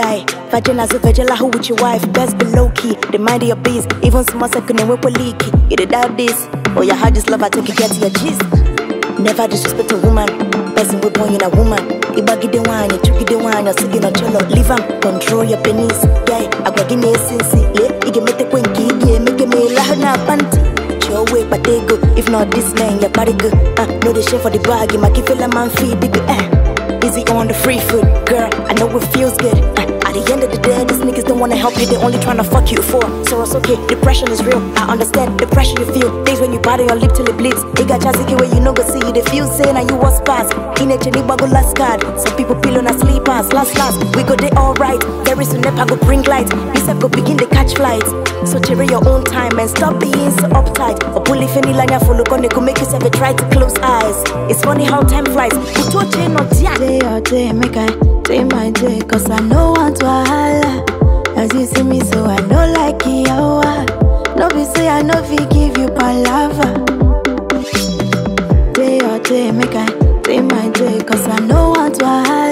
guy. Vagina so vagina who with your wife, best be low key. The mind of your biz, even small second and we're leaky. You did doubt this, or your heart just love I take you get to your gist. Never disrespect a woman, person we born in a woman. Ibagi the wine, you tricky the wine, you're sitting on cholo. Leave am, control your penis. Yeah, I got give me a sense. You can make the quinky, yeah, make me lahana panty. Your way, but they go. If not this man, your body good. No the shit for the bag, you might give a man feed the good. Easy on the free food, girl. I know it feels good. At the end of the day, these niggas don't wanna help you, they only tryna fuck you for. So it's okay, depression is real. I understand the pressure you feel. Days when you bite on your lip till it bleeds. It got chassis where you know go see the feel saying and you was fast. Teenage and bago last card. Some people peel on a sleepers. Last, we go there alright. Very soon never go bring light. This go begin the catch flights. So cherry your own time and stop being so uptight. Or bully if any line you follow on, they could make yourself try to close eyes. It's funny how time flies. You touch it, not yet. Day or day, make I day my day, cause I know want to holla. As you see me, so I know like yawa. No be say I know fi give you palava. Day or day, make I day my day, cause I know want to holla.